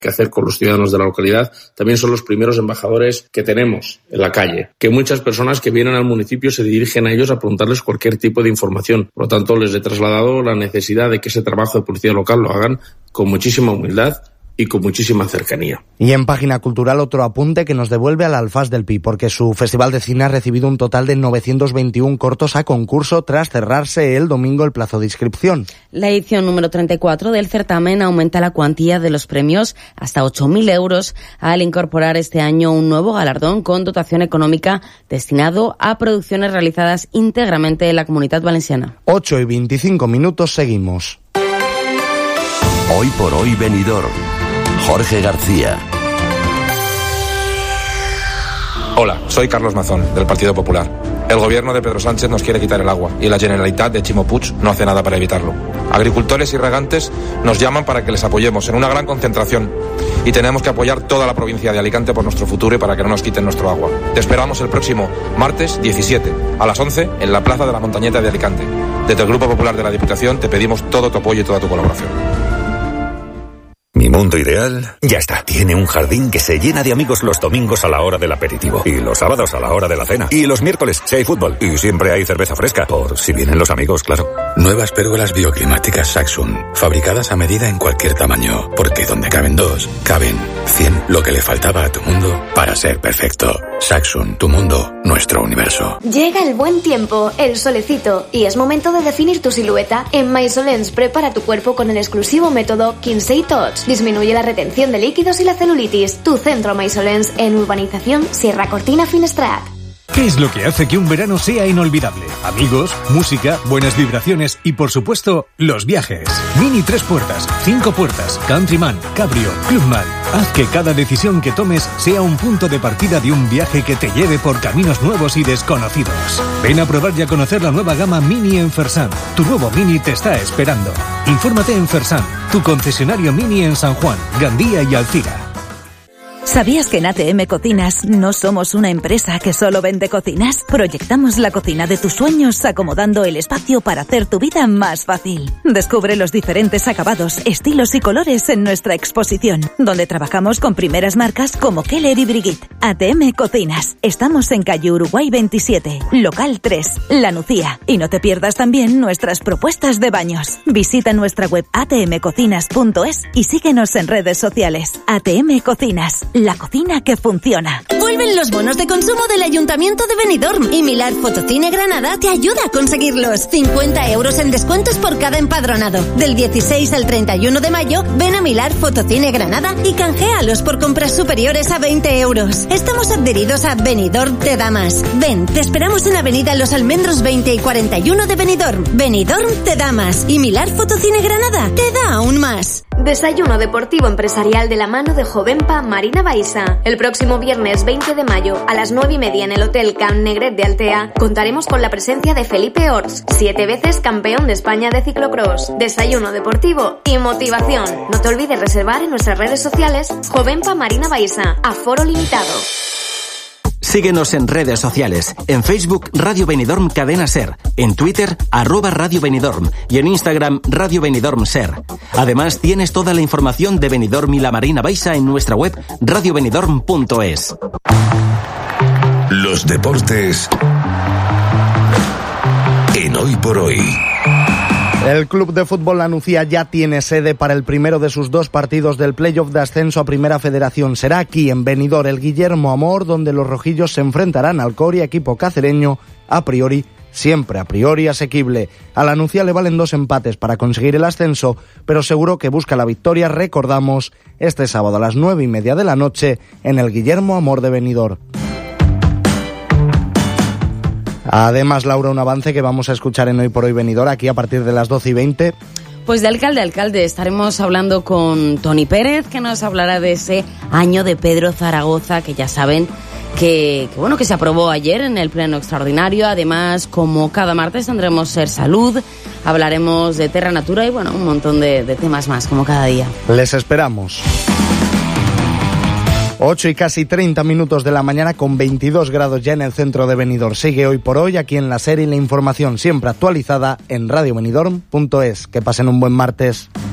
que hacer con los ciudadanos de la localidad, también son los primeros embajadores que tenemos en la calle, que muchas personas que vienen al municipio se dirigen a ellos a preguntarles cualquier tipo de información. Por lo tanto, les he trasladado la necesidad de que ese trabajo de policía local lo hagan con muchísima humildad y con muchísima cercanía. Y en Página Cultural otro apunte que nos devuelve al Alfás del Pi, porque su Festival de Cine ha recibido un total de 921 cortos a concurso tras cerrarse el domingo el plazo de inscripción. La edición número 34 del certamen aumenta la cuantía de los premios hasta 8.000 euros al incorporar este año un nuevo galardón con dotación económica destinado a producciones realizadas íntegramente en la Comunitat Valenciana. 8:25, seguimos. Hoy por hoy Benidorm. Jorge García. Hola, soy Carlos Mazón, del Partido Popular. El gobierno de Pedro Sánchez nos quiere quitar el agua y la Generalitat de Chimo Puig no hace nada para evitarlo. Agricultores y regantes nos llaman para que les apoyemos en una gran concentración y tenemos que apoyar toda la provincia de Alicante por nuestro futuro y para que no nos quiten nuestro agua. Te esperamos el próximo martes 17 a las 11 en la Plaza de la Montañeta de Alicante. Desde el Grupo Popular de la Diputación te pedimos todo tu apoyo y toda tu colaboración. Mi mundo ideal ya está. Tiene un jardín que se llena de amigos los domingos a la hora del aperitivo. Y los sábados a la hora de la cena. Y los miércoles si hay fútbol. Y siempre hay cerveza fresca. Por si vienen los amigos, claro. Nuevas pérgolas bioclimáticas Saxum. Fabricadas a medida en cualquier tamaño. Porque donde caben 2, caben 100. Lo que le faltaba a tu mundo para ser perfecto. Saxum, tu mundo, nuestro universo. Llega el buen tiempo, el solecito. Y es momento de definir tu silueta. En Maisolens prepara tu cuerpo con el exclusivo método Kinsey Touch. Disminuye la retención de líquidos y la celulitis. Tu centro Maisolens en Urbanización Sierra Cortina Finestrat. ¿Qué es lo que hace que un verano sea inolvidable? Amigos, música, buenas vibraciones y, por supuesto, los viajes. Mini 3 puertas, 5 puertas, Countryman, Cabrio, Clubman. Haz que cada decisión que tomes sea un punto de partida de un viaje que te lleve por caminos nuevos y desconocidos. Ven a probar y a conocer la nueva gama Mini en Fersan. Tu nuevo Mini te está esperando. Infórmate en Fersan, tu concesionario Mini en San Juan, Gandía y Alcira. ¿Sabías que en ATM Cocinas no somos una empresa que solo vende cocinas? Proyectamos la cocina de tus sueños acomodando el espacio para hacer tu vida más fácil. Descubre los diferentes acabados, estilos y colores en nuestra exposición, donde trabajamos con primeras marcas como Keller y Brigitte. ATM Cocinas. Estamos en calle Uruguay 27, local 3, La Nucía. Y no te pierdas también nuestras propuestas de baños. Visita nuestra web atmcocinas.es y síguenos en redes sociales. ATM Cocinas. La cocina que funciona. Vuelven los bonos de consumo del Ayuntamiento de Benidorm y Millar Fotocine Granada te ayuda a conseguirlos. 50 euros en descuentos por cada empadronado. Del 16 al 31 de mayo, ven a Millar Fotocine Granada y canjealos por compras superiores a 20 euros. Estamos adheridos a Benidorm te da más. Ven, te esperamos en Avenida Los Almendros 20 y 41 de Benidorm. Benidorm te da más y Millar Fotocine Granada te da aún más. Desayuno deportivo empresarial de la mano de Jovenpa Marina Baixa. El próximo viernes 20 de mayo a las 9:30 en el Hotel Camp Negret de Altea contaremos con la presencia de Felipe Ors, 7 veces campeón de España de ciclocross. Desayuno deportivo y motivación. No te olvides reservar en nuestras redes sociales Jovenpa Marina Baixa. Aforo limitado. Síguenos en redes sociales. En Facebook, Radio Benidorm Cadena Ser. En Twitter, @Radio Benidorm. Y en Instagram, Radio Benidorm Ser. Además, tienes toda la información de Benidorm y la Marina Baixa en nuestra web radiobenidorm.es. Los deportes en Hoy por Hoy. El Club de Fútbol La Nucía ya tiene sede para el primero de sus 2 partidos del playoff de ascenso a Primera Federación. Será aquí en Benidorm, el Guillermo Amor, donde los rojillos se enfrentarán al Coria, equipo cacereño, siempre a priori asequible. A La Nucía le valen 2 empates para conseguir el ascenso, pero seguro que busca la victoria, recordamos, este sábado a las 9:30 de la noche en el Guillermo Amor de Benidorm. Además, Laura, un avance que vamos a escuchar en Hoy por Hoy Benidorm, aquí a partir de las 12:20. Pues de alcalde a alcalde estaremos hablando con Toni Pérez, que nos hablará de ese año de Pedro Zaragoza, que ya saben que se aprobó ayer en el pleno extraordinario. Además, como cada martes tendremos Ser Salud, hablaremos de Terra Natura y un montón de temas más, como cada día. Les esperamos. 8 y casi 30 minutos de la mañana con 22 grados ya en el centro de Benidorm. Sigue Hoy por Hoy aquí en la serie y la información siempre actualizada en radiobenidorm.es. Que pasen un buen martes.